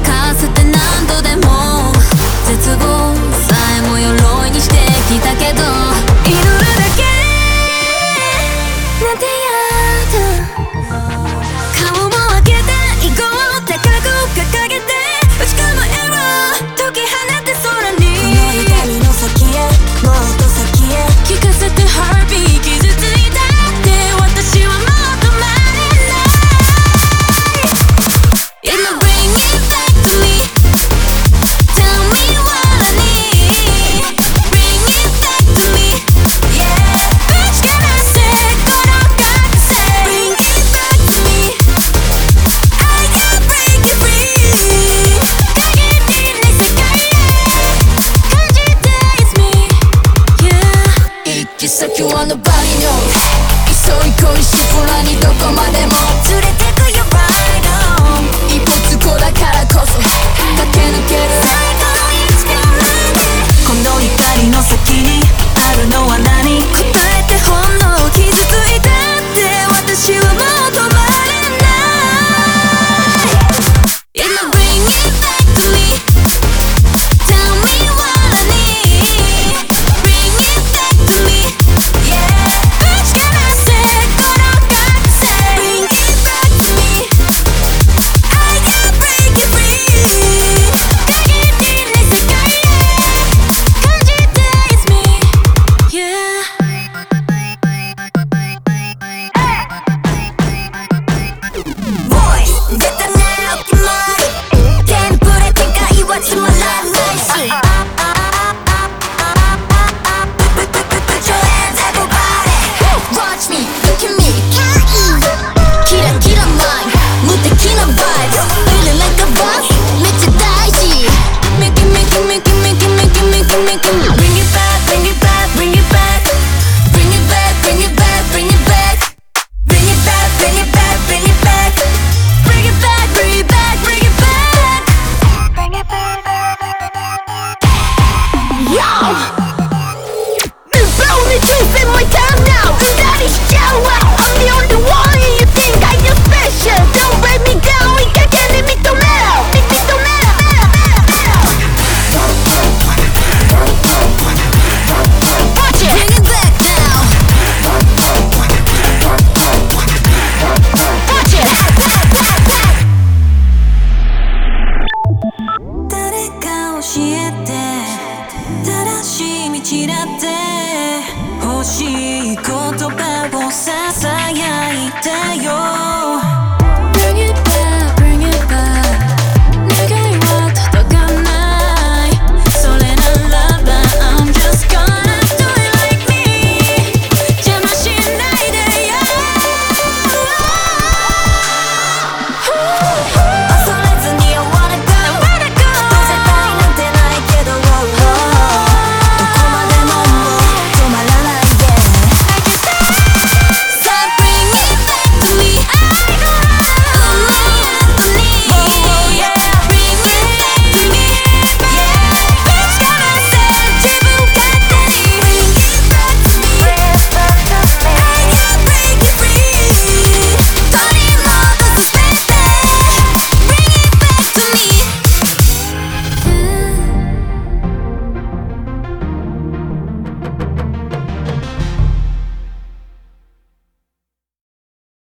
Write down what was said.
かせて何度でも絶望さえも鎧にしてきたけど祈るだけなんてやだ顔も上げていこう高く掲げて打ち込むエラー解き放って空にこの痛みの先へもっと先へ聞かせてハービー傷ついたって私はもう止まれない It'll bring it back to me Tell me what I need Bring it back to me Yeah ぶちかませこの覚醒 Bring it back to me I can break it free 限りない世界へ感じて It's me Yeah 行き先は Nobody knows 急い恋しフラにどこまでも連れて